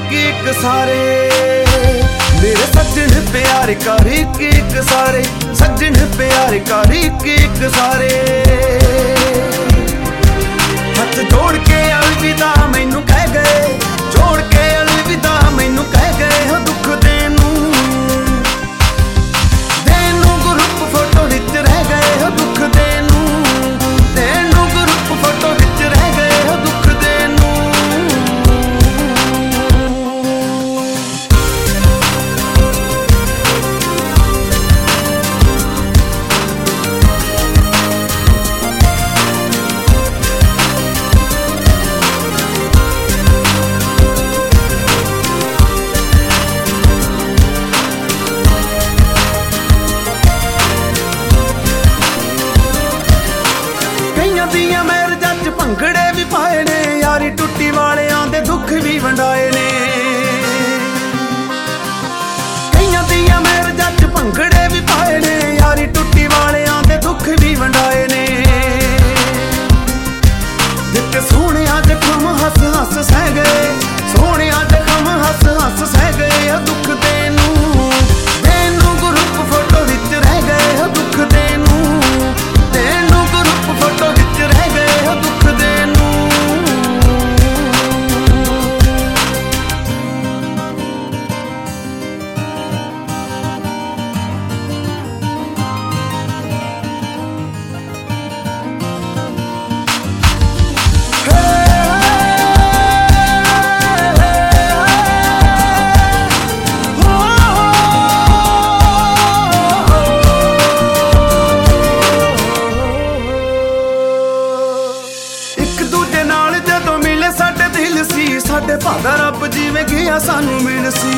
एक सारे मेरे सज्जन प्यार कर एक सारे सज्जन प्यार कर एक सारे हथ जोड़ के अलविदा मैनू कह गए जोड़ के अलविदा मैनू कह गए हो दुख देनू ग्रुप फोटो विच रह गए हो दुख देनू ग्रुप फोटो विच रह गए हो दुख देनू दियां मैरजां च भंगड़े भी पाए ने यारी टुट्टी वालियां दे दुख भी वंडाए ने कईयां दियां मैरजां च भंगड़े भी पाए ने यारी टुट्टी वालियां दे दुख भी वंडाए ने जिते सोहणिया जख्म हस हस सह गए सोहणिया जख्म हस हस सह गए दुख देनू ग्रुप फोटो विच रह गए हो दुख देनू ग्रुप फोटो विच रह गए हो दुख देनू साडे भागा रब जिवें गया सानू मिल सी